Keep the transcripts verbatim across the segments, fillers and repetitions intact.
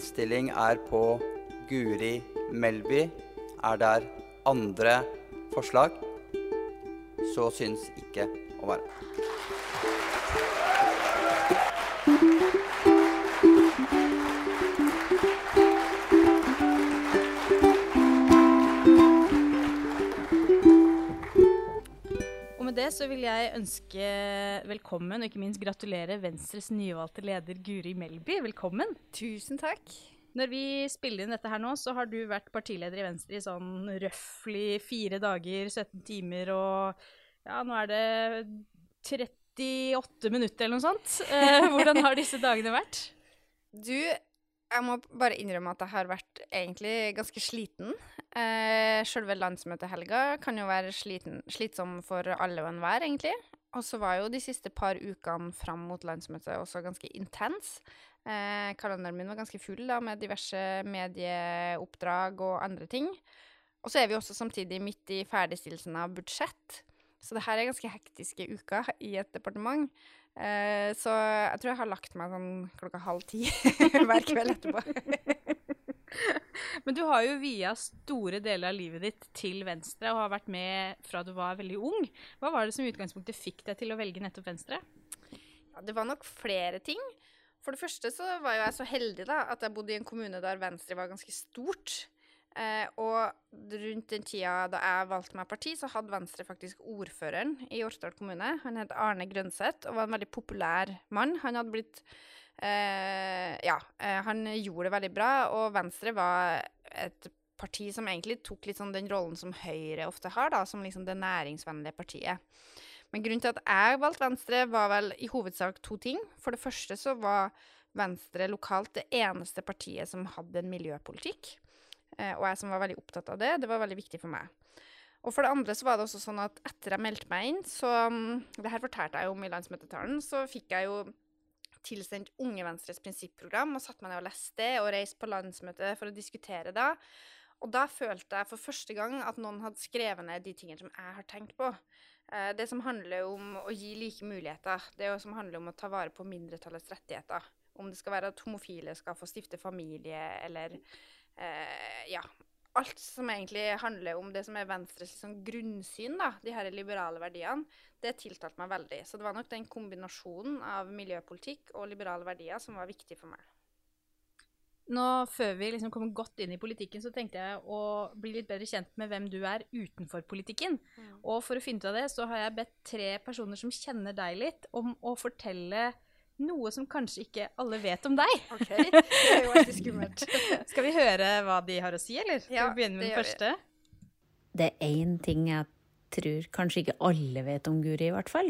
innstilling er på Guri Melby. Er der andre forslag? Så synes ikke å være. Det, så vil jeg ønske velkommen, og ikke minst gratulere Venstres nyvalgte leder Guri Melby. Velkommen. Tusen takk. Når vi spiller inn dette her nå, så har du vært partileder i Venstre i sånn røffelig fire dager, sytten timer, og ja, nå er det trettiåtte minutter eller noe sånt. Eh, hvordan har disse dagene vært? Du, jeg må bare innrømme at jeg har vært egentlig ganske sliten. Eh, selve landsmøtehelga kan jo være sliten, slitsom for alle og enhver, egentlig. Og så var jo de siste par ukene fram mot landsmøtet også ganske intens. Eh, kalenderen min var ganske full da, med diverse medieoppdrag og andre ting. Og så er vi også samtidig midt i ferdigstillelsen av budsjett. Så det her er ganske hektiske uker i et departement. Eh, så jeg tror jeg har lagt meg sånn klokka halv ti hver kveld etterpå. Men du har jo via store deler av livet ditt til Venstre, og har vært med fra du var veldig ung. Hva var det som i utgangspunktet fikk deg til å velge nettopp Venstre? Ja, det var nok flere ting. For det første så var jo jeg så heldig da, at jeg bodde i en kommune der Venstre var ganske stort. Eh, og rundt den tida da jeg valgte meg parti, så hadde Venstre faktisk ordføreren i Orkdal kommune. Han het Arne Grønseth, og var en veldig populær mann. Han hadde blitt... Uh, ja, uh, han gjorde det veldig bra, og Venstre var et parti som egentlig tok litt sånn den rollen som Høyre ofte har, da, som liksom det næringsvennlige partiet. Men grunnen til at jeg valgte Venstre var vel i hovedsak to ting. For det første så var Venstre lokalt det eneste partiet som hadde en miljøpolitikk, uh, og jeg som var veldig opptatt av det, det var veldig viktig for meg. Og for det andre så var det også sånn at etter jeg meldte meg inn, så um, det her fortalte jeg om i landsmøtetalen, så fikk jeg jo tilsendt Unge Venstres prinsipprogram, og satt meg ned og leste det, og reiste på landsmøtet for å diskutere da. Og da følte jeg for første gang at noen hadde skrevet ned de tingene som jeg har tenkt på. Eh, det som handler om å gi like muligheter, det som handler om å ta vare på mindretallets rettigheter. Om det skal være at homofile skal få stifte familie, eller eh, ja, alt som egentlig handler om det som er Venstres liksom, grunnsyn, da, de her liberale verdiene, det tiltalte meg veldig. Så det var nok den kombinasjonen av miljøpolitikk og liberale verdier som var viktig for meg. Nå, før vi liksom kommer godt inn i politikken, så tenkte jeg å bli litt bedre kjent med hvem du er utenfor politikken. Mm. Og for å finne ut av det, så har jeg bedt tre personer som kjenner deg litt, om å fortelle noe som kanskje ikke alle vet om deg. Ok, det er jo alltid skummelt. Skal vi høre hva de har å si, eller? Skal Ja, vi begynne med den første? Det er en ting jeg tror kanskje ikke alle vet om Guri i hvert fall.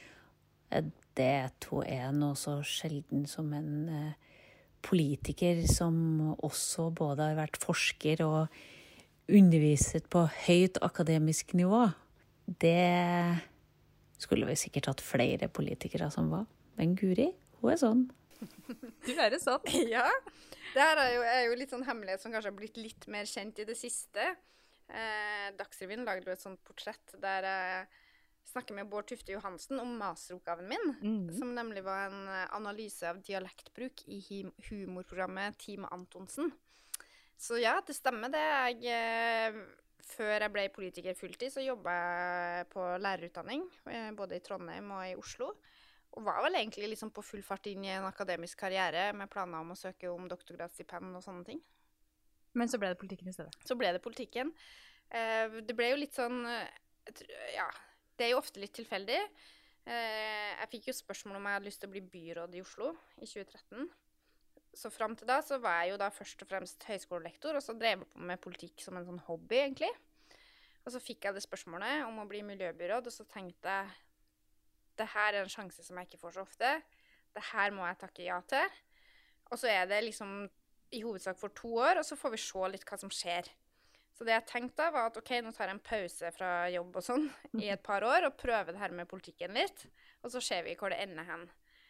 Det at hun er noe så sjelden som en eh, politiker som også både har vært forsker og underviset på høyt akademisk nivå. Det skulle vi sikkert hatt flere politikere som var. Men Guri, hun er sånn. Du er det sånn. Ja, det her er jo, er jo litt sånn hemmelighet som kanskje har blitt litt mer kjent i det siste. Eh, Dagsrevyen lagde jo et sånt portrett der jeg snakker med Bård Tufte Johansen om masteroppgaven min, mm. som nemlig var en analyse av dialektbruk i humorprogrammet Team Antonsen. Så ja, det stemmer det. Jeg, eh, før jeg ble politiker fulltid, så jobbet jeg på lærerutdanning, eh, både i Trondheim og i Oslo. Og var vel egentlig liksom på full fart inn i en akademisk karriere med planer om å søke om doktorgradsstipend og sånne ting. Men så ble det politikken i stedet? Så ble det politikken. Eh, det ble jo litt sånn, ja, det er jo ofte litt tilfeldig. Eh, jeg fikk jo spørsmål om jeg hadde lyst til å bli byråd i Oslo i tjue tretten. Så frem til da så var jeg jo da først og fremst høyskolelektor, og så drev jeg på med politikk som en sånn hobby egentlig. Og så fikk jeg det spørsmålet om å bli miljøbyråd, og så tenkte jeg, det her er en sjanse som jeg ikke får så ofte. Det her må jeg takke ja til. Og så er det liksom i hovedsak for to år, og så får vi se litt hva som skjer. Så det jeg tenkte da var at ok, nå tar jeg en pause fra jobb og sånn i et par år, og prøver det her med politikken litt, og så ser vi hvor det ender hen.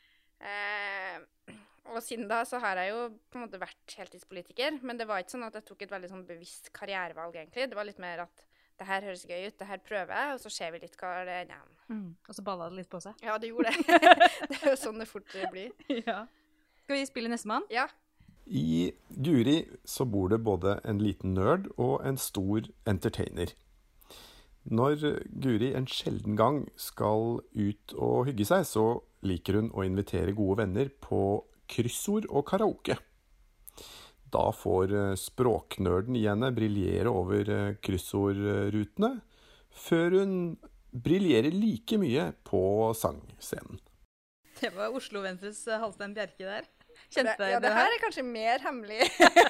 Eh, og siden da så har jeg jo på en måte vært heltidspolitiker, men det var ikke sånn at jeg tok et veldig sånn bevisst karrierevalg egentlig. Det var litt mer at det her høres gøy ut, det her prøver jeg, og så ser vi litt hva det ender hen. Mm. Og så ballet det litt på seg? Ja, det gjorde det. Det er jo sånn det fort blir. Ja. Skal vi spille neste mann? Ja. I Guri så bor det både en liten nerd og en stor entertainer. Når Guri en sjelden gang skal ut og hygge seg, så liker hun å invitere gode venner på kryssord og karaoke. Da får språknørden i henne briljere over kryssordrutene, før hun briljerer like mye på sangscenen. Det var Oslo Venstres Halstein Bjerke der. Kjente det, ja, det her er kanskje mer hemmelig.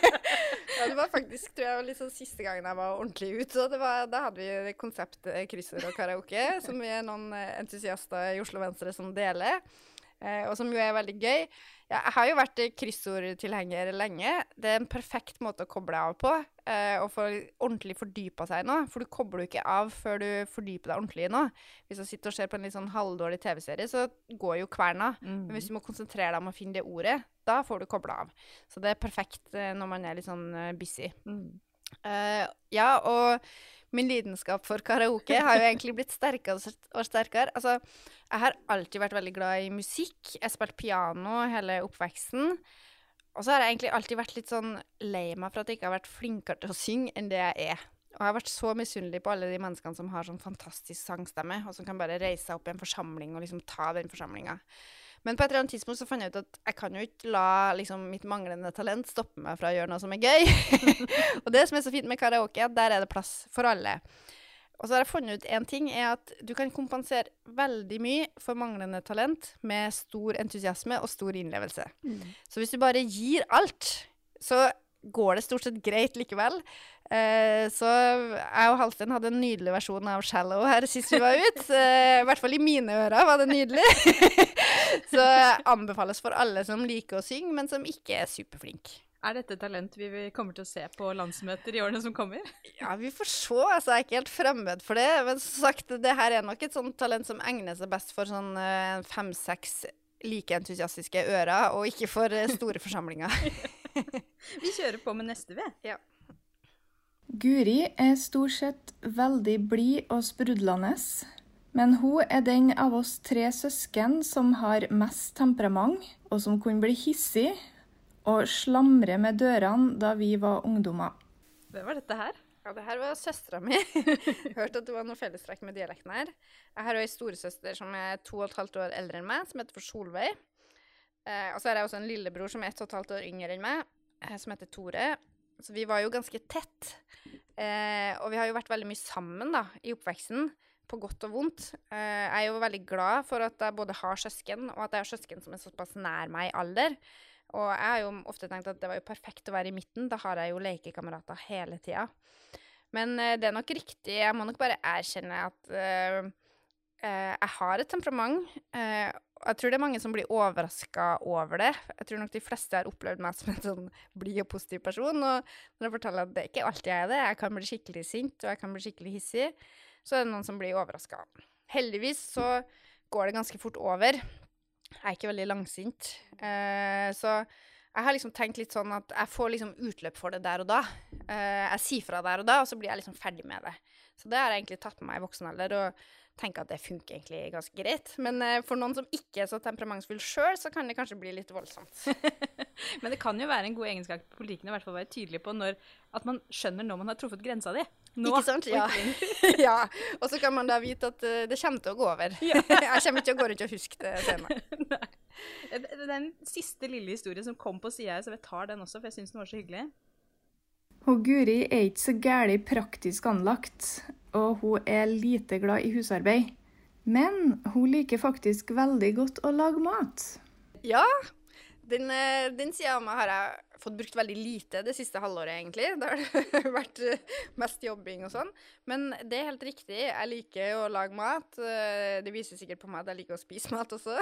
Ja, det var faktisk, tror jeg, liksom siste gangen jeg var ordentlig ute, og det var, da hadde vi konseptet kryssord og karaoke, som vi er noen entusiaster i Oslo Venstre som deler, eh, og som jo er veldig gøy. Ja, jeg har jo vært kryssordtilhenger lenge. Det er en perfekt måte å koble av på, eh, og få ordentlig fordypet seg i noe, for du kobler jo ikke av før du fordyper deg ordentlig i noe. Hvis du sitter og ser på en litt sånn halvdårlig T V-serie, så går jo kverna. Mm. Men hvis du må konsentrere deg om å finne det ordet, da får du koble av. Så det er perfekt eh, når man er litt sånn uh, busy. Mm. Uh, ja, og min lidenskap for karaoke har jo egentlig blitt sterkere og sterkere. Altså, jeg har alltid vært veldig glad i musikk. Jeg spilte piano hele oppveksten. Og så har jeg egentlig alltid vært litt sånn lei meg for at jeg ikke har vært flinkere til å synge enn det jeg er. Og jeg har vært så misunnelig på alle de menneskene som har sånn fantastisk sangstemme, og som kan bare reise seg opp i en forsamling og liksom ta den forsamlingen. Men på et eller annet tidspunkt så fant jeg ut at jeg kan jo ikke la liksom, mitt manglende talent stoppe meg fra å gjøre noe som er gøy. Og det som er så fint med karaoke, der er det plass for alle. Og så har jeg funnet ut en ting, er at du kan kompensere veldig mye for manglende talent med stor entusiasme og stor innlevelse. Mm. Så hvis du bare gir alt, så går det stort sett greit likevel. Eh, så jeg og Halsten hadde en nydelig versjon av Shallow her sist vi var ut. Eh, I hvert fall i mine ører var det nydelig. Så anbefales for alle som liker å synge, men som ikke er superflink. Er dette talent vi kommer til å se på landsmøter i årene som kommer? Ja, vi får se. Altså, jeg er ikke helt fremmed for det. Men som sagt, det her er nok et sånt talent som egner seg best for sånn uh, fem-seks like entusiastiske ører, og ikke for uh, store forsamlinger. Vi kjører på med neste ved. Ja. Guri er stort sett veldig blid og sprudlende, men hun er den av oss tre søsken som har mest temperament, og som kunne bli hissig og slamre med dørene da vi var ungdommer. Hvem var dette her? Ja, det her var søstera mi. Hørte at det var noe fellestrekk med dialekten her. Jeg har jo en storesøster som er to og et halvt år eldre enn meg, som heter for Solveig. Eh, og så er jeg også en lillebror som er ett og et halvt år yngre enn meg, eh, som heter Tore. Så vi var jo ganske tett. Eh, og vi har jo vært veldig mye sammen da, i oppveksten, på godt og vondt. Eh, jeg er jo veldig glad for at jeg både har søsken, og at jeg har søsken som er såpass nær meg i alder. Og jeg har jo ofte tenkt at det var jo perfekt å være i midten, da har jeg jo lekekamerater hele tida. Men eh, det er nok riktig, jeg må nok bare erkjenne at eh, eh, jeg har et temperament, eh, og jeg tror det er mange som blir overrasket over det. Jeg tror nok de fleste har opplevd meg som en sånn blid og positiv person, og når jeg forteller at det ikke alltid er det, jeg kan bli skikkelig sint, og jeg kan bli skikkelig hissig, så er det noen som blir overrasket. Heldigvis så går det ganske fort over. Jeg er ikke veldig langsint, eh, så jeg har liksom tenkt litt sånn at jeg får liksom utløp for det der og da. Eh, jeg sier fra der og da, og så blir jeg liksom ferdig med det. Så det har jeg egentlig tatt med meg i voksen alder, og tenker at det funker egentlig ganske greit. Men eh, for noen som ikke er så temperamentsfull selv, så kan det kanskje bli litt voldsomt. Men det kan jo være en god egenskap på politikken, i hvert fall være tydelig på når, at man skjønner når man har truffet grensa di. Nå, ikke sant? Ja. Ja. Og så kan man da vite at uh, det kommer til å gå over. Ja. Jeg kommer ikke til å gå rundt og huske det senere. Nei. Det er den siste lille historien som kom på siden her, så jeg tar den også, for jeg synes den var så hyggelig. Og Guri er ikke så gærlig praktisk anlagt, og hun er lite glad i husarbeid. Men hun liker faktisk veldig godt å lage mat. Ja, den, den siden av meg har jeg fått brukt veldig lite det siste halvåret egentlig. Da har det vært mest jobbing og sånn. Men det er helt riktig, jeg liker å lage mat. Det viser sikkert på meg at jeg liker å spise mat også.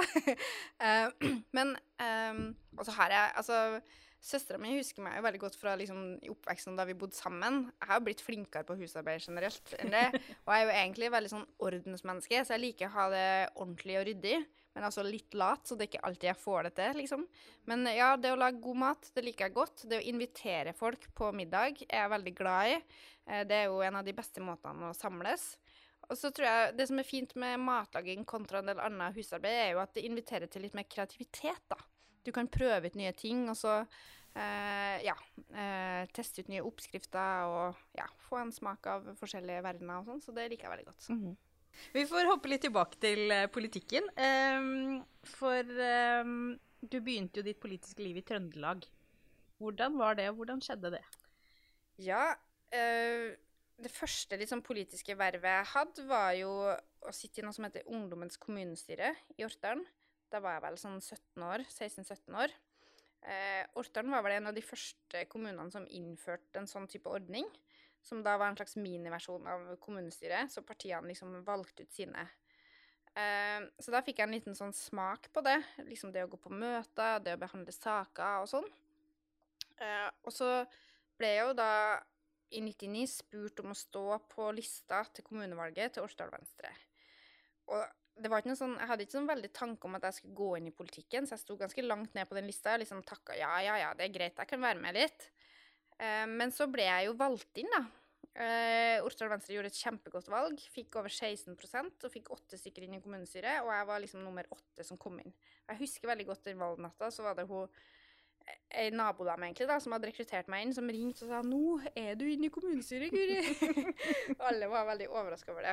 Men, og så har jeg, altså... Søsteren min husker meg jo veldig godt fra liksom, i oppveksten da vi bodde sammen. Jeg har blitt flinkere på husarbeid generelt enn det. Og jeg er jo egentlig veldig sånn ordensmenneske, så jeg liker å ha det ordentlig og ryddig. Men altså litt lat, så det er ikke alltid jeg får det til, liksom. Men ja, det å lage god mat, det liker jeg godt. Det å invitere folk på middag er jeg veldig glad i. Det er jo en av de beste måtene å samles. Og så tror jeg, det som er fint med matlaging kontra en del annet husarbeid, er jo at det inviterer til litt mer kreativitet, da. Du kan prøve ut nye ting, og så Eh, ja, eh, teste ut nye oppskrifter og ja, få en smak av forskjellige verdener og sånn, så det liker jeg veldig godt. Mm. Vi får hoppe litt tilbake til uh, politikken, um, for um, du begynte jo ditt politiske liv i Trøndelag. Hvordan var det, og hvordan skjedde det? Ja, eh, det første liksom, politiske vervet jeg hadde var jo å sitte i noe som heter Ungdommens kommunestyre i Orkdalen. Da var jeg vel sånn sytten år, seksten sytten år. Eh, Orkdalen var vel en av de første kommunene som innførte en sånn type ordning, som da var en slags miniversjon av kommunestyret, så partiene liksom valgte ut sine. Eh, så da fikk jeg en liten sånn smak på det, liksom det å gå på møter, det å behandle saker og sånn. Eh, og så ble jeg jo da i nittini spurt om å stå på lista til kommunevalget til Orkdal Venstre. Og det var ikke noe sånn, jeg hadde ikke sånn veldig tanke om at jeg skulle gå inn i politikken, så jeg sto ganske langt ned på den lista, og liksom takket, ja, ja, ja, det er greit, jeg kan være med litt. Eh, men så ble jeg jo valgt inn da. Eh, Orkdal Venstre gjorde et kjempegodt valg, fikk over seksten prosent, og fikk åtte stykker inn i kommunestyret, og jeg var liksom nummer åtte som kom inn. Jeg husker veldig godt den valgnatta, så var det hun, en nabodame egentlig da, som hadde rekruttert meg inn, som ringte og sa, nå er du inne i kommunestyret, Guri. Og alle var veldig overrasket over det.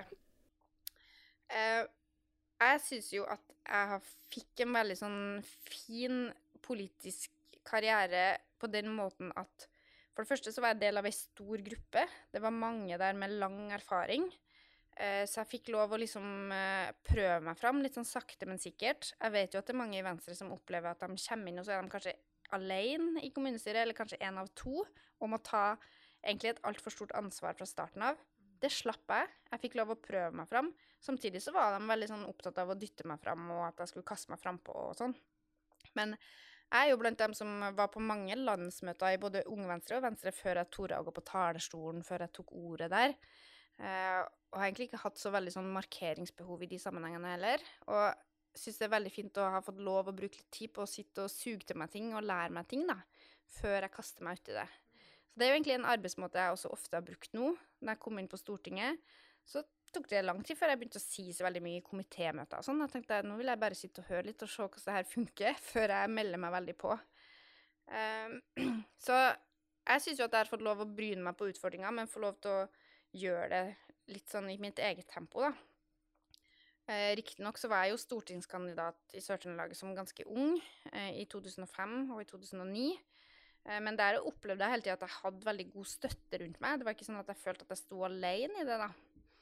Eh, Jeg synes jo at jeg fikk en veldig sånn fin politisk karriere på den måten at for det første så var jeg del av en stor gruppe. Det var mange der med lang erfaring. Eh, så jeg fikk lov å liksom eh, prøve meg fram litt sånn sakte, men sikkert. Jeg vet jo at det er mange i Venstre som opplever at de kommer inn, og så er de kanskje alene i kommunestyret, eller kanskje en av to, og må ta egentlig et alt for stort ansvar fra starten av. Det slapp jeg. Jeg fikk lov å prøve meg fram. Samtidig så var de veldig sånn opptatt av å dytte meg fram, og at jeg skulle kaste meg frem på og sånn. Men jeg er jo blant dem som var på mange landsmøter i både Unge Venstre og Venstre før jeg torde å gå på talerstolen, før jeg tok ordet der. Eh, og har egentlig ikke hatt så veldig sånn markeringsbehov i de sammenhengene heller. Og synes det er veldig fint å ha fått lov å bruke litt tid på å sitte og suge til meg ting og lære meg ting da, før jeg kaster meg ut i det. Så det er jo egentlig en arbeidsmåte jeg også ofte har brukt nå. Når jeg kom inn på Stortinget, så tok det lang tid før jeg begynte å si så veldig mye i komitémøter og sånn. Jeg tenkte, nå vil jeg bare sitte og høre litt og se hvordan det her funker, før jeg melder meg veldig på. Um, så jeg synes jo at jeg har fått lov å bryne meg på utfordringer, men få lov til å gjøre det litt sånn i mitt eget tempo da. Eh, Riktignok så var jeg jo stortingskandidat i Sør-Trøndelag som ganske ung, eh, i to tusen og fem og i to tusen og ni. Eh, men der opplevde jeg hele tiden at jeg hadde veldig god støtte rundt meg. Det var ikke sånn at jeg følte at jeg sto alene i det da.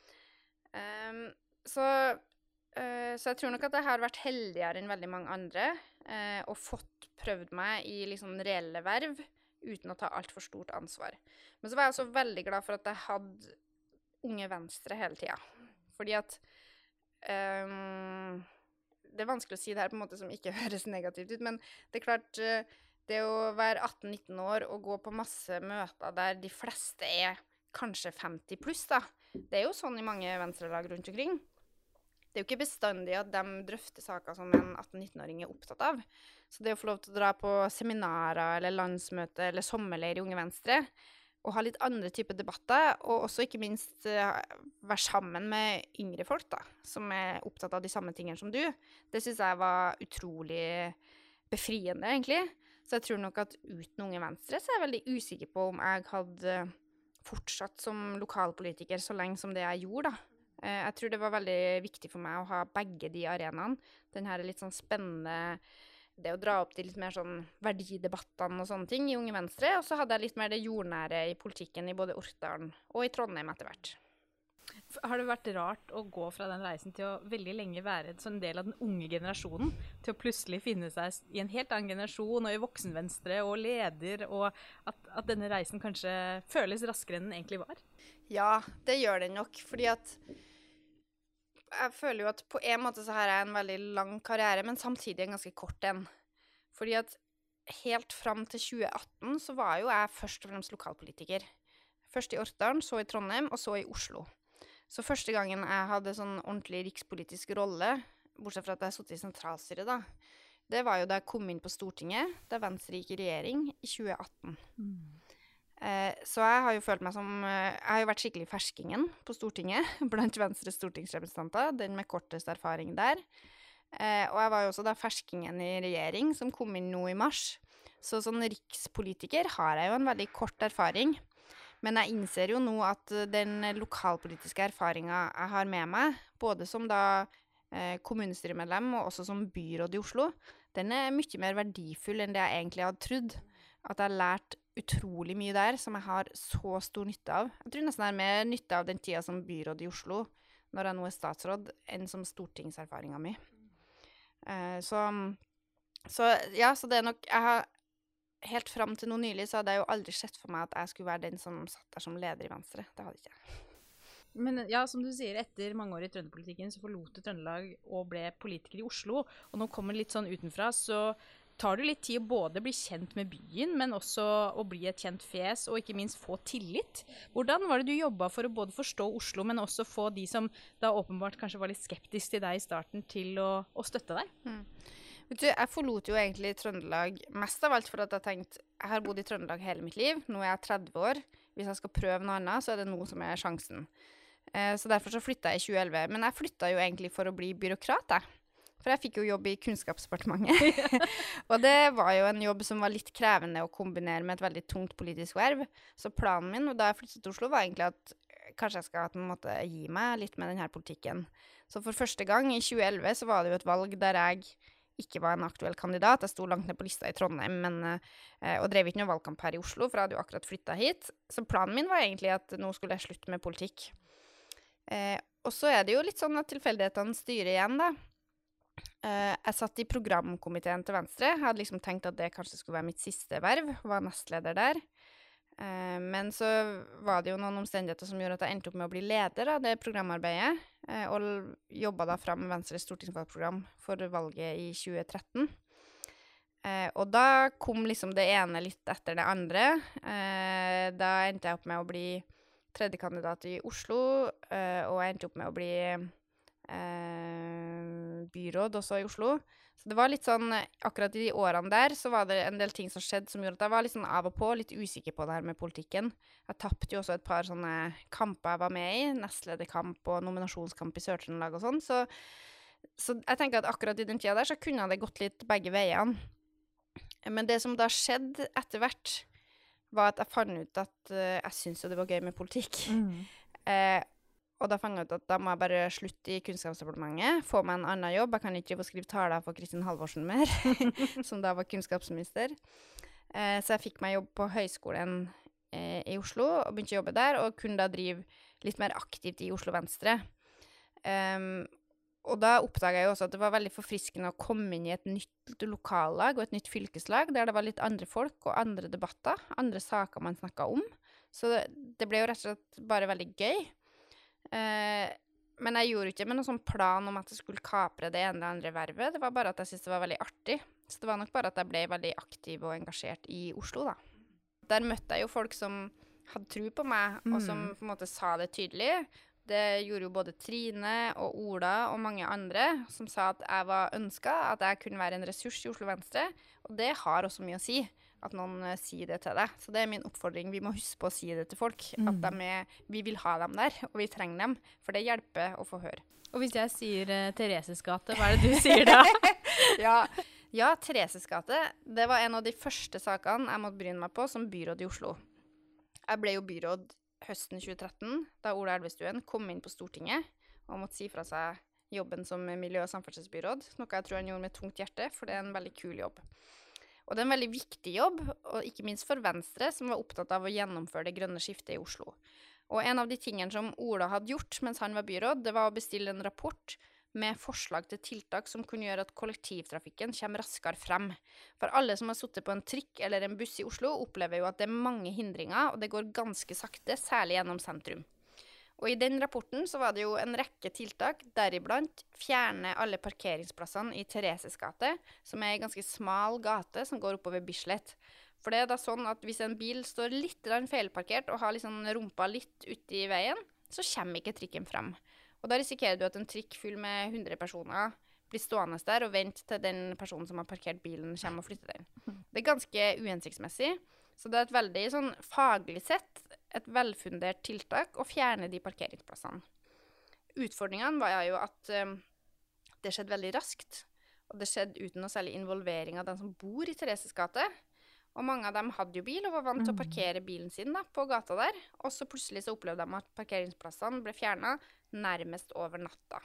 Um, så, uh, så jeg tror nok at jeg har vært heldigere enn veldig mange andre, uh, og fått prøvd meg i liksom reelle verv, uten å ta alt for stort ansvar. Men så var jeg også veldig glad for at jeg hadde Unge Venstre hele tiden. Fordi at um, det er vanskelig å si det her på en måte som ikke høres negativt ut, men det er klart, uh, det å være atten nitten år og gå på masse møter der de fleste er kanskje femti pluss da. Det er jo sånn i mange venstrelag rundt omkring. Det er jo ikke bestandig at de drøfter saker som en atten nitten-åring er opptatt av. Så det å få lov til å dra på seminarer eller landsmøte eller sommerleir i Unge Venstre, og ha litt andre typer debatter, og også ikke minst uh, være sammen med yngre folk da, som er opptatt av de samme tingene som du, det synes jeg var utrolig befriende egentlig. Så jeg tror nok at uten Unge Venstre så er jeg veldig usikker på om jeg hadde fortsatt som lokalpolitiker så lenge som det jeg gjorde da. Jeg tror det var veldig viktig for meg å ha begge de arenaene. Den her er litt sånn spennende, det å dra opp til litt mer sånn verdidebattene og sånne ting i Unge Venstre, og så hadde jeg litt mer det jordnære i politikken i både Orkdalen og i Trondheim etter hvert. Har det vært rart å gå fra den reisen til å veldig lenge være en sånn del av den unge generasjonen, til å plutselig finne seg i en helt annen generasjon, og i voksenvenstre og leder, og at, at denne reisen kanskje føles raskere enn den egentlig var? Ja, det gjør den nok, fordi at jeg føler jo at på en måte så har jeg en veldig lang karriere, men samtidig en ganske kort en. Fordi at helt fram til tjue atten så var jo jeg først og fremst lokalpolitiker. Først i Orkdalen, så i Trondheim, og så i Oslo. Så første gangen jeg hadde sånn ordentlig rikspolitisk rolle, bortsett fra at jeg satt i sentralstyret da, det var jo da jeg kom inn på Stortinget, da Venstre gikk i regjering i tjue atten. Mm. Eh, så jeg har jo følt meg som, jeg har jo vært skikkelig ferskingen på Stortinget, blant Venstres stortingsrepresentanter, den med kortest erfaring der. Eh, og jeg var jo også da ferskingen i regjering, som kom inn nå i mars. Så sånn rikspolitiker har jeg jo en veldig kort erfaring. Men jeg innser jo nå at den lokalpolitiske erfaringen jeg har med meg, både som da eh, kommunestyremedlem og også som byråd i Oslo, den er mye mer verdifull enn det jeg egentlig hadde trodd. At jeg har lært utrolig mye der som jeg har så stor nytte av. Jeg tror nesten jeg har mer nytte av den tida som byråd i Oslo, når jeg nå er statsråd, enn som stortingserfaringen min. Eh, så, så ja, så det er nok, jeg har helt frem til noe nylig så hadde jeg jo aldri sett for meg at jeg skulle være den som satt der som leder i Venstre. Det hadde ikke jeg. Men ja, som du sier, etter mange år i trønderpolitikken så forlot du Trøndelag og ble politiker i Oslo. Og nå kommer litt sånn utenfra, så tar det litt tid å både bli kjent med byen, men også å bli et kjent fjes, og ikke minst få tillit. Hvordan var det du jobbet for å både forstå Oslo, men også få de som da åpenbart kanskje var litt skeptisk til deg i starten, til å, å støtte deg? Mm. Vet du, jeg forlot jo egentlig Trøndelag mest av alt for at jeg tenkte, jeg har bodd i Trøndelag hele mitt liv, nå er jeg tretti år, hvis jeg skal prøve noe annet, så er det noe som er sjansen. Eh, så derfor så flyttet jeg i tjue elleve, men jeg flyttet jo egentlig for å bli byråkrat, jeg. For jeg fikk jo jobb i Kunnskapsdepartementet, og det var jo en jobb som var litt krevende å kombinere med et veldig tungt politisk verv. Så planen min, og da jeg flyttet til Oslo, var egentlig at kanskje jeg skal på en måte gi meg litt med denne politikken. Så for første gang i tjue elleve så var det jo et valg der jeg ikke var en aktuell kandidat. Jeg sto langt ned på lista i Trondheim, men, eh, og drev ikke noe valgkamp her i Oslo, for jeg hadde jo akkurat flyttet hit. Så planen min var egentlig at nå skulle jeg slutte med politikk. Eh, og så er det jo litt sånn at tilfeldighetene styrer igjen, da. Eh, jeg satt i programkomiteen til Venstre. Jeg hadde liksom tenkt at det kanskje skulle være mitt siste verv, var nestleder der. Eh, men så var det jo noen omstendigheter som gjorde at jeg endte opp med å bli leder av det programarbeidet, eh, og jobbet da frem Venstres stortingsvalgprogram for valget i tjue tretten. Eh, og da kom liksom det ene litt etter det andre. Eh, da endte jeg opp med å bli tredjekandidat i Oslo, eh, og jeg endte opp med å bli eh, byråd også i Oslo. Så det var litt sånn, akkurat i de årene der, så var det en del ting som skjedde som gjorde at jeg var litt sånn av og på, litt usikker på det her med politikken. Jeg tappte jo også et par sånne kamper jeg var med i, nestlederkamp og nominasjonskamp i Sør-Trøndelag og sånn, så, så jeg tenker at akkurat i den tida der så kunne det gått litt begge veiene. Men det som da skjedde etter hvert, var at jeg fant ut at uh, jeg syntes jo det var gøy med politikk. Mm. Eh, Og da fant jeg ut at da må jeg bare slutte i Kunnskapsdepartementet, få meg en annen jobb. Jeg kan ikke skrive taler for Kristin Halvorsen mer, som da var kunnskapsminister. Eh, så jeg fikk meg jobb på høyskolen eh, i Oslo, og begynte å jobbe der, og kunne da drive litt mer aktivt i Oslo Venstre. Um, og da oppdaget jeg jo også at det var veldig forfriskende å komme inn i et nytt lokallag og et nytt fylkeslag, der det var litt andre folk og andre debatter, andre saker man snakket om. Så det, det ble jo rett og slett bare veldig gøy. Uh, men jeg gjorde ikke med noen sånn plan om at jeg skulle kapre det ene eller andre vervet. Det var bare at jeg syntes det var veldig artig. Så det var nok bare at jeg ble veldig aktiv og engasjert i Oslo, da. Der møtte jeg jo folk som hadde tro på meg, mm. og som på en måte sa det tydelig. Det gjorde jo både Trine og Ola og mange andre som sa at jeg var ønsket, at jeg kunne være en ressurs i Oslo Venstre. Og det har også mye å si, at noen uh, sier det til deg. Så det er min oppfordring. Vi må huske på å si det til folk. Mm. At de er, vi vil ha dem der, og vi trenger dem. For det hjelper å få høre. Og hvis jeg sier uh, Thereses gate, hva er det du sier da? ja, ja, Thereses gate, det var en av de første sakene jeg måtte bryne meg på som byråd i Oslo. Jeg ble jo byråd høsten tjue tretten, da Ola Elvestuen kom inn på Stortinget og måtte si fra seg jobben som miljø- og samferdselsbyråd, noe jeg tror han gjorde med tungt hjerte, for det er en veldig kul jobb. Og det er en veldig viktig jobb, og ikke minst for Venstre, som var opptatt av å gjennomføre det grønne skiftet i Oslo. Og en av de tingene som Ola hadde gjort mens han var byråd, det var å bestille en rapport med forslag til tiltak som kunne gjøre at kollektivtrafikken kommer raskere frem. For alle som har suttet på en trikk eller en buss i Oslo, opplever jo at det er mange hindringer, og det går ganske sakte, særlig gjennom sentrum. Og i den rapporten så var det jo en rekke tiltak, deriblant fjerne alle parkeringsplassene i Thereses gate, som er en ganske smal gate som går oppover Bislett. For det er da sånn at hvis en bil står litt feilparkert og har liksom rumpa litt ute i veien, så kommer ikke trikken frem. Og da risikerer du at en trikk full med hundre personer blir stående der og vente til den personen som har parkert bilen kommer og flytter den. Det er ganske uhensiktsmessig, så det er et veldig sånn faglig sett, et velfundert tiltak å fjerne de parkeringsplassene. Utfordringene var jo at um, det skjedde veldig raskt, og det skjedde uten noe særlig involvering av den som bor i Thereses gate. Og mange av dem hadde jo bil og var vant til å parkere bilen sin da, på gata der. Og så plutselig så opplevde de at parkeringsplassene ble fjernet nærmest over natta.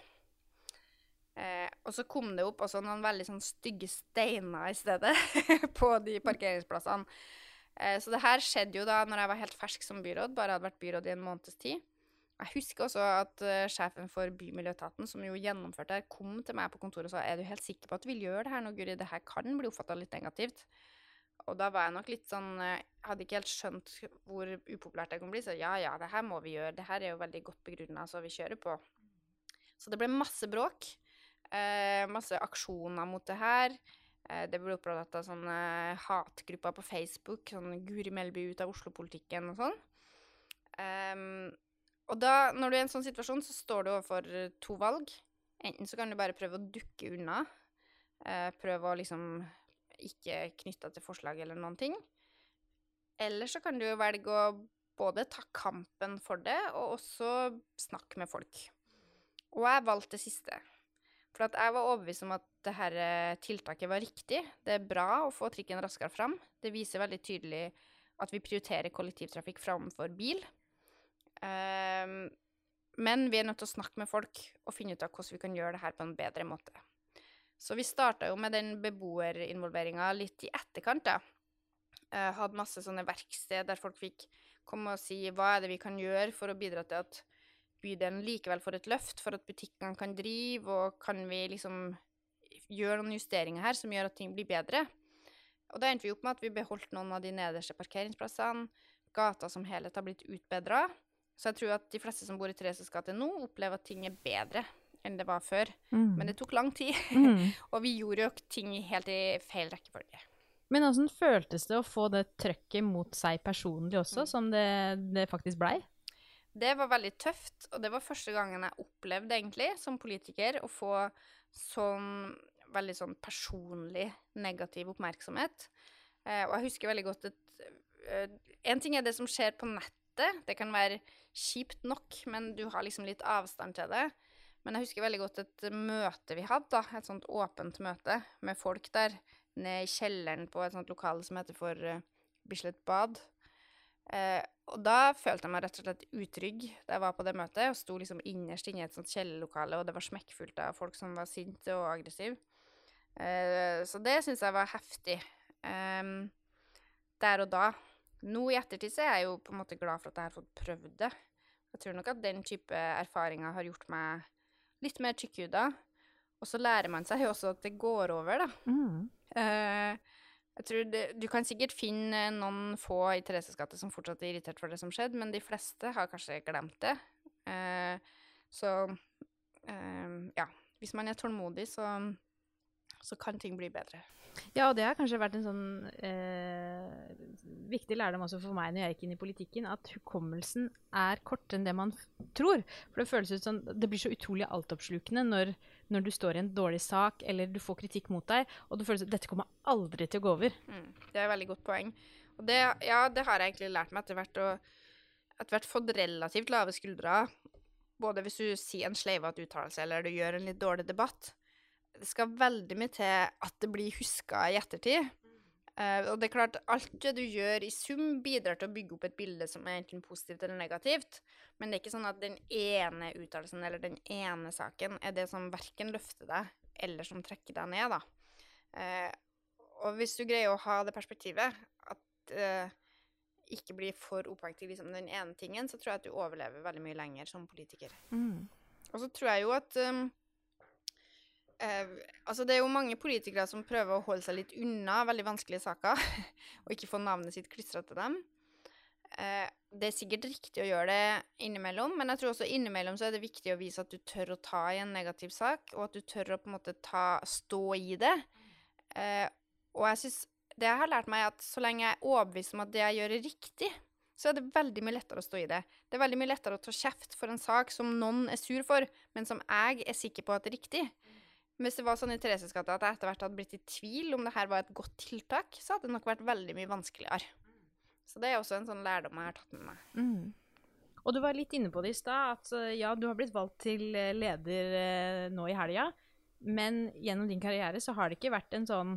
Eh, og så kom det opp også noen veldig sånn stygge steiner i stedet på de parkeringsplassene. Eh, så det her skjedde jo da når jeg var helt fersk som byråd, bare hadde vært byråd i en måneds tid. Jeg husker også at uh, sjefen for Bymiljøetaten, som jo gjennomførte det, kom til meg på kontoret og sa, er du helt sikker på at du vil gjøre det her nå, Guri? Det her kan bli oppfattet litt negativt. Og da var jeg nok litt sånn, jeg hadde ikke helt skjønt hvor upopulært det kunne bli, så ja, ja, det her må vi gjøre, det her er jo veldig godt begrunnet, så vi kjører på. Så det ble masse bråk, eh, masse aksjoner mot det her, eh, det ble opprettet av sånne hatgrupper på Facebook, sånn Guri Melby ut av Oslo-politikken og sånn. Um, og da, når du er i en sånn situasjon, så står du overfor to valg. Enten så kan du bare prøve å dukke unna, eh, prøve å liksom ikke knytte til forslag eller noen ting. Eller så kan du velge å både ta kampen for det, og også snakke med folk. Og jeg valgte det siste. For at jeg var overbevist om at dette tiltaket var riktig. Det er bra å få trikken raskere fram. Det viser veldig tydelig at vi prioriterer kollektivtrafikk framfor bil. Um, men vi er nødt til å snakke med folk og finne ut av hvordan vi kan gjøre det her på en bedre måte. Så vi startet jo med den beboerinvolveringen litt i etterkant da. Uh, hadde masse sånne verksted der folk fikk komme og si hva er det vi kan gjøre for å bidra til at bydelen likevel får et løft, for at butikkene kan drive, og kan vi liksom gjøre noen justeringer her som gjør at ting blir bedre. Og da endte vi opp med at vi beholdt noen av de nederste parkeringsplassene, gata som helhet har blitt utbedret. Så jeg tror at de fleste som bor i Thereses gate nå opplever at ting er bedre enn det var før. Mm. Men det tok lang tid, mm. og vi gjorde jo ting helt i feil rekkefølge. Men hvordan føltes det å få det trøkket mot seg personlig også, mm. som det, det faktisk ble? Det var veldig tøft, og det var første gangen jeg opplevde egentlig som politiker å få sånn veldig sånn personlig negativ oppmerksomhet. Eh, og jeg husker veldig godt at uh, en ting er det som skjer på nettet. Det kan være kjipt nok, men du har liksom litt avstand til det. Men jeg husker veldig godt et møte vi hadde, da, et sånt åpent møte med folk der, ned i kjelleren på et sånt lokale som heter for uh, Bislett Bad. Eh, og da følte jeg meg rett og slett utrygg da jeg var på det møtet, og sto liksom innerst inne i et sånt kjellerlokale, og det var smekkfullt av folk som var sinte og aggressive. Eh, så det synes jeg var heftig. Eh, der og da. Nå i ettertid så er jeg jo på en måte glad for at jeg har fått prøvd det. Jeg tror nok at den type erfaringer har gjort meg litt mer tykkhuda. Og så lærer man seg jo også at det går over, da. Mm. Eh, jeg tror det, du kan sikkert finne noen få i Thereses gate som fortsatt er irritert for det som skjedde, men de fleste har kanskje glemt det. Eh, så eh, ja, hvis man er tålmodig, så, så kan ting bli bedre. Ja, og det har kanskje vært en sånn eh, viktig lærdom også for meg når jeg gikk inn i politikken, at hukommelsen er kortere enn det man tror. For det føles ut som, det blir så utrolig altoppslukende når, når du står i en dårlig sak, eller du får kritikk mot deg, og det føles ut, dette kommer aldri til å gå over. Mm, det er et veldig godt poeng. Og det, ja, det har jeg egentlig lært meg etter hvert, og etter hvert fått relativt lave skuldre, både hvis du sier en sleivet uttalelse, eller du gjør en litt dårlig debatt. Det skal veldig mye til at det blir husket i ettertid. Mm. Uh, og det er klart, alt det du gjør i sum bidrar til å bygge opp et bilde som er enten positivt eller negativt. Men det er ikke sånn at den ene uttalelsen eller den ene saken er det som hverken løfter deg eller som trekker deg ned, da. Uh, og hvis du greier å ha det perspektivet, at uh, ikke blir for opphengt i liksom den ene tingen, så tror jeg at du overlever veldig mye lenger som politiker. Mm. Og så tror jeg jo at um, Eh, altså det er jo mange politikere som prøver å holde seg litt unna veldig vanskelige saker, og ikke få navnet sitt klistret til dem. Eh, det er sikkert riktig å gjøre det innimellom, men jeg tror også innimellom så er det viktig å vise at du tør å ta i en negativ sak, og at du tør å på en måte ta, stå i det. Eh, og jeg synes, det jeg har lært meg er at så lenge jeg er overbevist om at det jeg gjør er riktig, så er det veldig mye lettere å stå i det. Det er veldig mye lettere å ta kjeft for en sak som noen er sur for, men som jeg er sikker på at det er riktig. Hvis det var sånn i Thereses gate at jeg etter hvert hadde blitt i tvil om det her var et godt tiltak, så hadde det nok vært veldig mye vanskeligere. Så det er også en sånn lærdom jeg har tatt med meg. Mm. Og du var litt inne på det i sted, at ja, du har blitt valgt til leder eh, nå i helga, men gjennom din karriere så har det ikke vært en sånn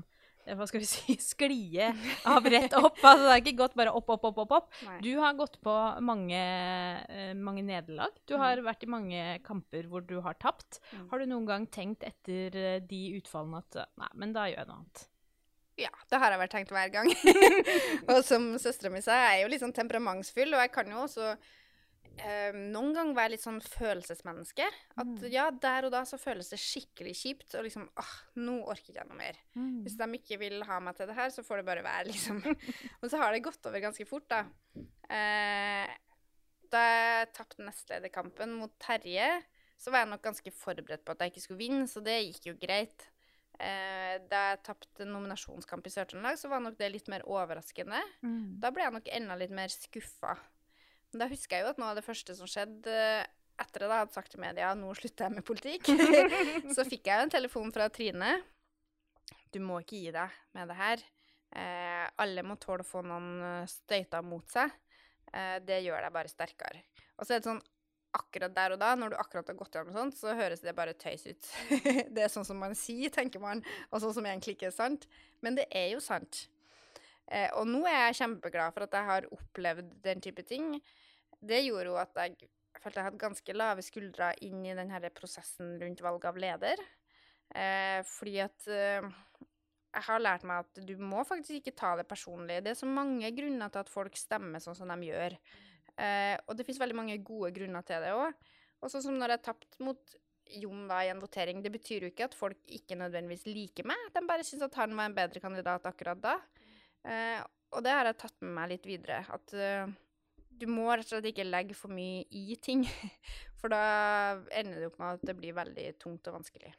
eh, hva skal vi si, sklie av rett opp. Altså, det er ikke gått bare opp, opp, opp, opp, opp. Nei. Du har gått på mange, eh, mange nederlag. Du har vært i mange kamper hvor du har tapt. Mm. Har du noen gang tenkt etter eh, de utfallene at, eh, nei, men da gjør jeg noe annet? Ja, det har jeg vel tenkt hver gang. Og som søstera mi sa, jeg er jo litt sånn temperamentsfull, og jeg kan jo også eh, noen gang være litt sånn følelsesmenneske. At ja, der og da så føles det skikkelig kjipt, og liksom, åh, nå orker ikke jeg noe mer. Hvis de ikke vil ha meg til det her, så får det bare være, liksom. Og så har det gått over ganske fort, da. Eh, da jeg tappte nestlederkampen mot Terje, så var jeg nok ganske forberedt på at jeg ikke skulle vinne, så det gikk jo greit. Eh, da jeg tappte nominasjonskamp i Sør-Trøndelag, så var nok det litt mer overraskende. Mm. Da ble jeg nok enda litt mer skuffa. Men da husker jeg jo at noe av det første som skjedde eh, etter at jeg hadde sagt til media nå slutter jeg med politikk, så fikk jeg jo en telefon fra Trine. Du må ikke gi deg med det her. Eh, alle må tåle å få noen støyter mot seg. Eh, det gjør deg bare sterkere. Og så er det sånn, akkurat der og da, når du akkurat har gått gjennom sånt, så høres det bare tøys ut. Det er sånn som man sier, tenker man, og sånn som egentlig ikke er sant. Men det er jo sant. Eh, og nå er jeg kjempeglad for at jeg har opplevd den type ting. Det gjorde jo at jeg, jeg følte jeg hadde ganske lave skuldre inn i denne prosessen rundt valg av leder. Eh, fordi at eh, jeg har lært meg at du må faktisk ikke ta det personlig. Det er så mange grunner til at folk stemmer sånn som de gjør. Eh, og det finnes veldig mange gode grunner til det også. Og sånn som når jeg tappte mot Jon da i en votering, det betyr jo ikke at folk ikke nødvendigvis liker meg. De bare synes at han var en bedre kandidat akkurat da. Eh, og det har jeg tatt med meg litt videre. At eh, du må rett og slett ikke legge for mye i ting. For da ender det opp med at det blir veldig tungt og vanskelig.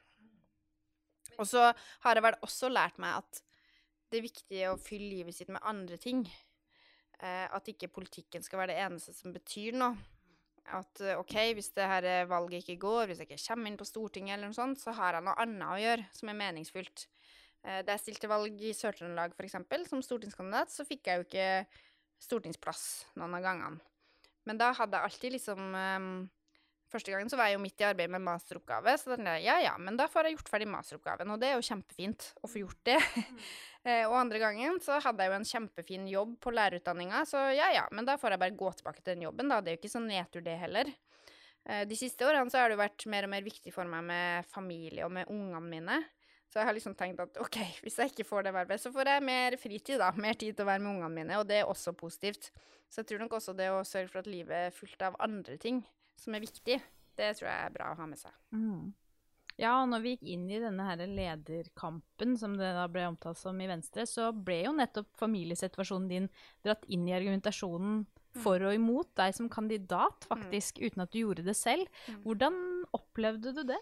Og så har jeg vel også lært meg at det er viktig å fylle livet sitt med andre ting. Eh, at ikke politikken skal være det eneste som betyr noe. At ok, hvis det her valget ikke går, hvis jeg ikke kommer inn på Stortinget eller noe sånt, så har jeg noe annet å gjøre som er meningsfullt. Eh, da jeg stilte valg i Sør-Trøndelag for eksempel, som stortingskandidat, så fikk jeg jo ikke stortingsplass noen av gangene. Men da hadde jeg alltid liksom um, første gangen så var jeg jo midt i arbeid med masteroppgave, så da tenkte jeg, ja, ja, men da får jeg gjort ferdig masteroppgaven, og det er jo kjempefint å få gjort det. eh, og andre gangen så hadde jeg jo en kjempefin jobb på lærerutdanninga, så ja, ja, men da får jeg bare gå tilbake til den jobben, da. Det er jo ikke sånn nedtur det heller. Eh, de siste årene så har det jo vært mer og mer viktig for meg med familie og med ungene mine. Så jeg har liksom tenkt at ok, hvis jeg ikke får det vervet, så får jeg mer fritid da, mer tid til å være med ungene mine, og det er også positivt. Så jeg tror nok også det å sørge for at livet er fullt av andre ting som er viktig, det tror jeg er bra å ha med seg. Mm. Ja, og når vi gikk inn i denne her lederkampen, som det da ble omtalt som i Venstre, så ble jo nettopp familiesituasjonen din dratt inn i argumentasjonen for og imot deg som kandidat, faktisk, mm. uten at du gjorde det selv. Mm. Hvordan opplevde du det?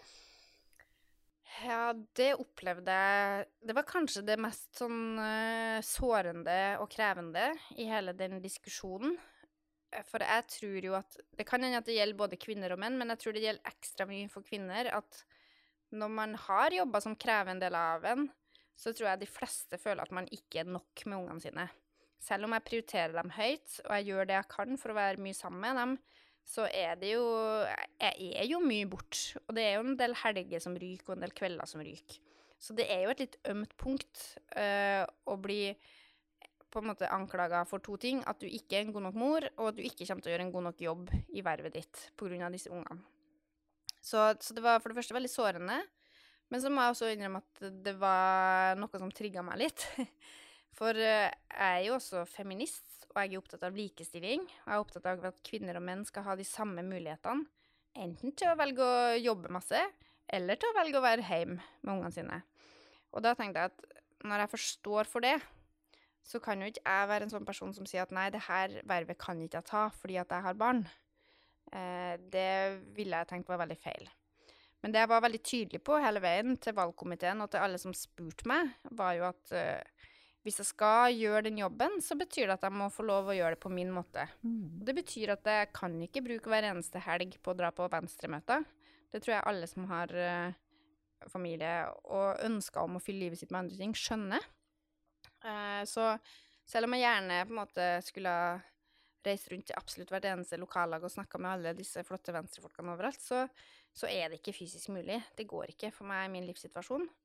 Ja, det opplevde jeg. Det var kanskje det mest sånn uh, sårende og krevende i hele den diskusjonen. For jeg tror jo at, det kan hende at det gjelder både kvinner og menn, men jeg tror det gjelder ekstra mye for kvinner, at når man har jobbet som krever en del av en, så tror jeg de fleste føler at man ikke er nok med ungene sine. Selv om jeg prioriterer dem høyt, og jeg gjør det jeg kan for å være mye sammen med dem, så er det jo, jeg er jo mye bort, og det er jo en del helger som ryker, og en del kvelder som ryker. Så det er jo et litt ømt punkt uh, å bli på en måte anklaget for to ting, at du ikke er en god nok mor, og at du ikke kommer til å gjøre en god nok jobb i vervet ditt på grunn av disse ungene. Så, så det var for det første veldig sårende, men så må jeg også innrømme at det var noe som trigget meg litt. For uh, jeg er jo også feminist, og jeg er opptatt av likestilling, og jeg er opptatt av at kvinner og menn skal ha de samme mulighetene, enten til å velge å jobbe masse, eller til å velge å være hjemme med ungene sine. Og da tenkte jeg at når jeg forstår for det, så kan jo ikke jeg være en sånn person som sier at nei, det her vervet kan ikke jeg ta fordi at jeg har barn. Eh, det ville jeg tenkt var veldig feil. Men det jeg var veldig tydelig på hele veien til valgkomiteen og til alle som spurte meg, var jo at uh, hvis jeg skal gjøre den jobben, så betyr det at jeg må få lov å gjøre det på min måte. Mm. Og det betyr at jeg kan ikke bruke hver eneste helg på å dra på Venstre-møter. Det tror jeg alle som har uh, familie og ønsker om å fylle livet sitt med andre ting, skjønner. Uh, så selv om jeg gjerne på en måte skulle reise rundt til absolutt hvert eneste lokallag og snakke med alle disse flotte venstrefolkene overalt, så, så er det ikke fysisk mulig. Det går ikke for meg i min livssituasjon.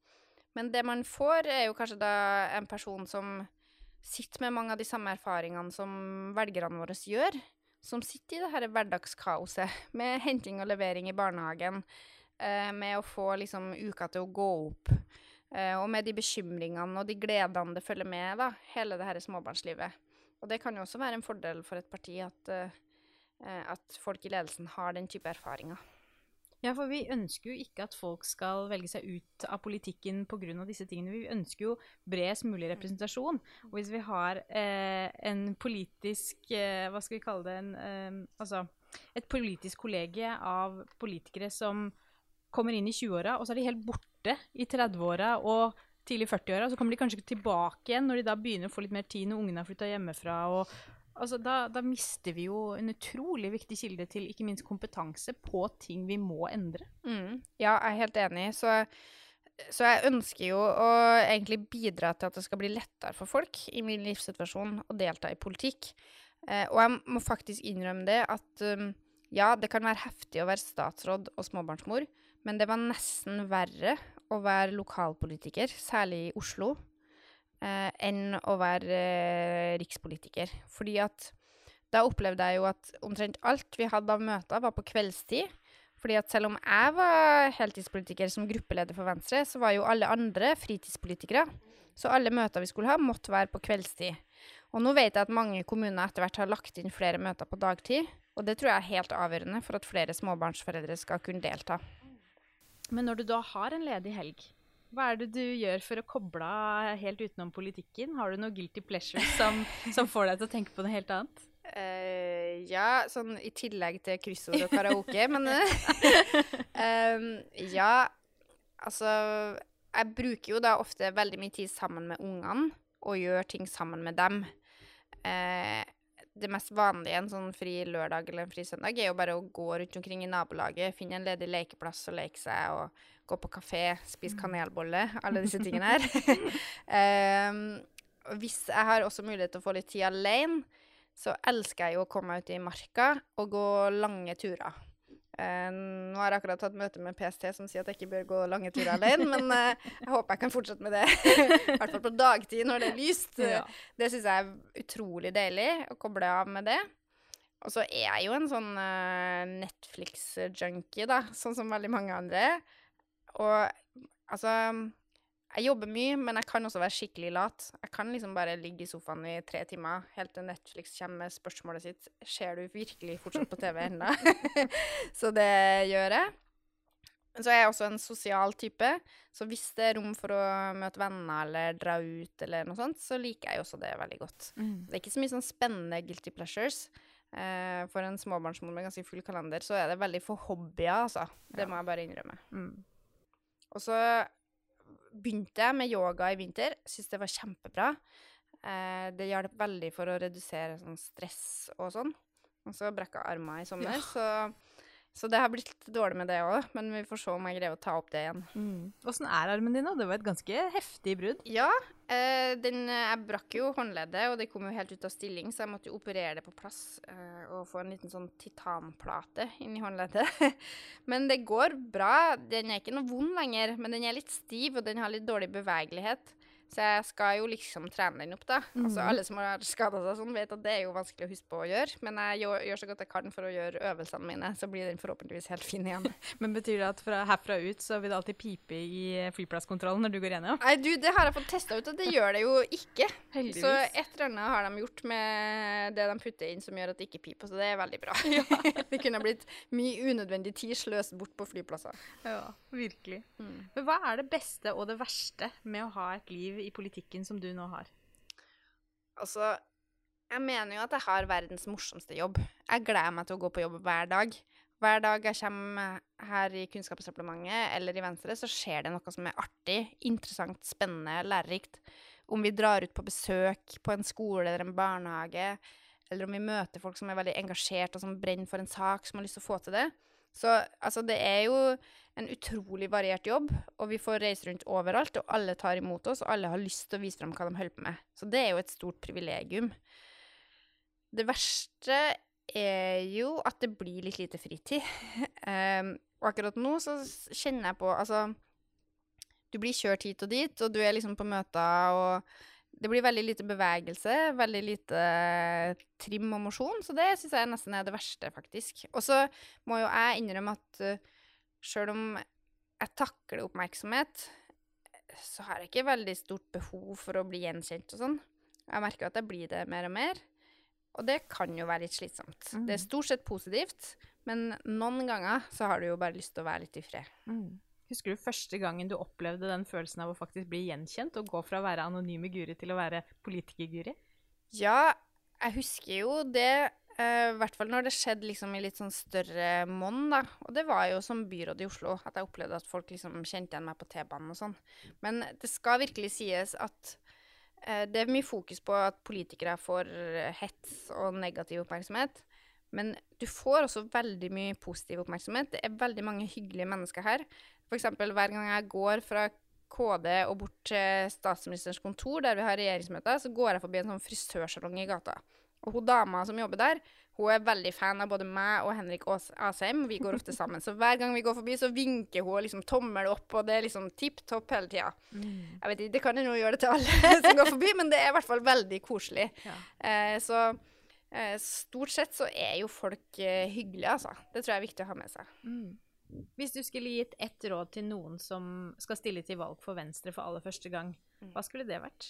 Men det man får er jo kanskje da en person som sitter med mange av de samme erfaringene som velgerne våre gjør, som sitter i det her hverdagskaoset med henting og levering i barnehagen, eh, med å få liksom uka til å gå opp, eh, og med de bekymringene og de gledene det følger med da, hele det her småbarnslivet. Og det kan jo også være en fordel for et parti at, eh, at folk i ledelsen har den type erfaringer. Ja, for vi ønsker jo ikke at folk skal velge seg ut av politikken på grunn av disse tingene. Vi ønsker jo bredest mulig representasjon. Og hvis vi har eh, en politisk, eh, hva skal vi kalle det, en, eh, altså et politisk kollegie av politikere som kommer inn i tjueåra, og så er de helt borte i trettiåra og tidlig førtiåra, så kommer de kanskje tilbake igjen når de da begynner å få litt mer tid når ungene har flyttet hjemmefra, og altså, da, da mister vi jo en utrolig viktig kilde til ikke minst kompetanse på ting vi må endre. Mm. Ja, jeg er helt enig. Så, så jeg ønsker jo å egentlig bidra til at det skal bli lettere for folk i min livssituasjon å delta i politikk. Eh, og jeg må faktisk innrømme det at um, ja, det kan være heftig å være statsråd og småbarnsmor, men det var nesten verre å være lokalpolitiker, særlig i Oslo, Eh, enn å være eh, rikspolitiker. Fordi at da opplevde jeg jo at omtrent alt vi hadde av møter var på kveldstid. Fordi at selv om jeg var heltidspolitiker som gruppeleder for Venstre, så var jo alle andre fritidspolitikere. Så alle møter vi skulle ha måtte være på kveldstid. Og nå vet jeg at mange kommuner etter hvert har lagt inn flere møter på dagtid, og det tror jeg er helt avgjørende for at flere småbarnsforeldre skal kunne delta. Men når du da har en ledig helg, hva er det du gjør for å koble av helt utenom politikken? Har du noe guilty pleasure som, som får deg til å tenke på noe helt annet? Uh, ja, sånn i tillegg til kryssord og karaoke, men um, ja, altså, jeg bruker jo da ofte veldig mye tid sammen med ungene, og gjør ting sammen med dem. Uh, det mest vanlige en sånn fri lørdag eller en fri søndag er jo bare å gå rundt omkring i nabolaget, finne en ledig lekeplass og leke seg, og gå på kafé, spise kanelbolle, alle disse tingene her. um, hvis jeg har også mulighet til å få litt tid alene, så elsker jeg jo å komme meg ut i marka og gå lange turer. Uh, nå har jeg akkurat tatt møte med P S T som sier at jeg ikke bør gå lange turer alene, men uh, jeg håper jeg kan fortsette med det. I hvert fall på dagtid når det er lyst. Ja. Det synes jeg er utrolig deilig å koble av med det. Og så er jeg jo en sånn uh, Netflix-junkie da, sånn som veldig mange andre. Og altså, jeg jobber mye, men jeg kan også være skikkelig lat. Jeg kan liksom bare ligge i sofaen i tre timer, helt til Netflix kommer med spørsmålet sitt. Ser du virkelig fortsatt på T V enda? Så det gjør jeg. Så er jeg også en sosial type, så hvis det er rom for å møte venner eller dra ut eller noe sånt, så liker jeg også det veldig godt. Mm. Det er ikke så mye sånn spennende guilty pleasures. Eh, for en småbarnsmor med ganske full kalender, så er det veldig for hobbyer, altså. Det ja. Må jeg bare innrømme. Mm. Og så begynte jeg med yoga i vinter. Synes det var kjempebra. Eh, det hjalp veldig for å redusere sånn stress og sånn. Og så brekk jeg armer i sommer, ja. så, så det har blitt litt dårlig med det også. Men vi får se om jeg greier å ta opp det igjen. Mm. Hvordan er armen din nå? Det var et ganske heftig brudd. Ja, eh, den, jeg brakk jo håndleddet, og det kom jo helt ut av stilling, så jeg måtte jo operere det på plass eh, og få en liten sånn titanplate inn i håndleddet. Men det går bra. Den er ikke noe vond lenger, men den er litt stiv, og den har litt dårlig bevegelighet. Så jeg skal jo liksom trene den opp da. Mm. Altså alle som har skadet seg sånn vet at det er jo vanskelig å huske på å gjøre, men jeg gjør, gjør så godt jeg kan for å gjøre øvelsene mine, så blir den forhåpentligvis helt fin igjen. Men betyr det at fra herfra ut så vil det alltid pipe i flyplasskontrollen når du går gjennom? Nei, du, det har jeg fått testet ut, at det gjør det jo ikke. Heldigvis. Så et eller annet har de gjort med det de putter inn som gjør at det ikke piper, så det er veldig bra. Ja. Det kunne blitt mye unødvendig tid sløst bort på flyplasser. Ja, virkelig. Mm. Men hva er det beste og det verste med å ha et liv i politikken som du nå har? Altså, jeg mener jo at jeg har verdens morsomste jobb. Jeg gleder meg til å gå på jobb hver dag. Hver dag jeg kommer her i Kunnskapsdepartementet eller i Venstre, så skjer det noe som er artig, interessant, spennende, lærerikt. Om vi drar ut på besøk på en skole eller en barnehage, eller om vi møter folk som er veldig engasjert og som brenner for en sak, som har lyst til å få til det. Så altså, det er jo en utrolig variert jobb, og vi får reise rundt overalt, og alle tar imot oss, og alle har lyst til å vise frem hva de holder på med. Så det er jo et stort privilegium. Det verste er jo at det blir litt lite fritid. um, og akkurat nå så kjenner jeg på, altså, du blir kjørt hit og dit, og du er liksom på møter, og det blir veldig lite bevegelse, veldig lite trim og mosjon, så det synes jeg nesten er det verste, faktisk. Og så må jo jeg innrømme at uh, selv om jeg takler oppmerksomhet, så har jeg ikke veldig stort behov for å bli gjenkjent og sånn. Jeg merker at jeg blir det mer og mer, og det kan jo være litt slitsomt. Mm. Det er stort sett positivt, men noen ganger så har du jo bare lyst til å være litt i fred. Mm. Husker du første gangen du opplevde den følelsen av å faktisk bli gjenkjent og gå fra å være anonyme Guri til å være politiker-Guri? Ja, jeg husker jo det, uh, i hvert fall når det skjedde liksom i litt sånn større monn da. Og det var jo som byråd i Oslo, at jeg opplevde at folk liksom kjente igjen meg på T-banen og sånn. Men det skal virkelig sies at uh, det er mye fokus på at politikere får hets og negativ oppmerksomhet. Men du får også veldig mye positiv oppmerksomhet. Det er veldig mange hyggelige mennesker her. For eksempel hver gang jeg går fra K D og bort til statsministerens kontor, der vi har regjeringsmøter, så går jeg forbi en sånn frisørsalong i gata. Og hun dama som jobber der, hun er veldig fan av både meg og Henrik Asheim, og vi går ofte sammen. Så hver gang vi går forbi, så vinker hun og liksom tommel opp, og det er liksom tipp-topp hele tiden. Mm. Jeg vet ikke, det kan jeg jo gjøre det til alle som går forbi, men det er i hvert fall veldig koselig. Ja. Eh, så eh, stort sett så er jo folk eh, hyggelige, altså. Det tror jeg er viktig å ha med seg. Mm. Hvis du skulle gitt ett råd til noen som skal stille til valg for Venstre for aller første gang, hva skulle det vært?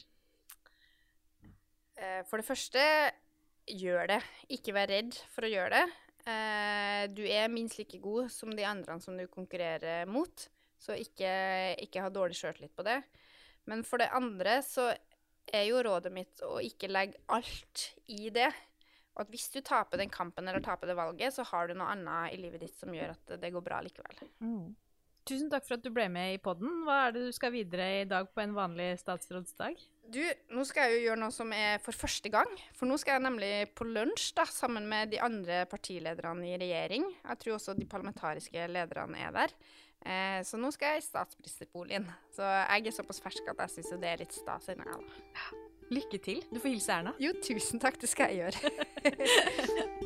For det første, gjør det. Ikke vær redd for å gjøre det. Du er minst like god som de andre som du konkurrerer mot, så ikke, ikke ha dårlig selvtillit på det. Men for det andre så er jo rådet mitt å ikke legge alt i det. Og at hvis du taper den kampen eller taper det valget, så har du noe annet i livet ditt som gjør at det går bra likevel. Mm. Tusen takk for at du ble med i podden. Hva er det du skal videre i dag på en vanlig statsrådsdag? Du, nå skal jeg jo gjøre noe som er for første gang. For nå skal jeg nemlig på lunsj da, sammen med de andre partilederne i regjering. Jeg tror også de parlamentariske lederne er der. Eh, så nå skal jeg i statsministerboligen. Så jeg er såpass fersk at jeg synes det er litt stas ennå. Lykke til. Du får hilse Erna. Jo, tusen takk. Det skal jeg gjøre.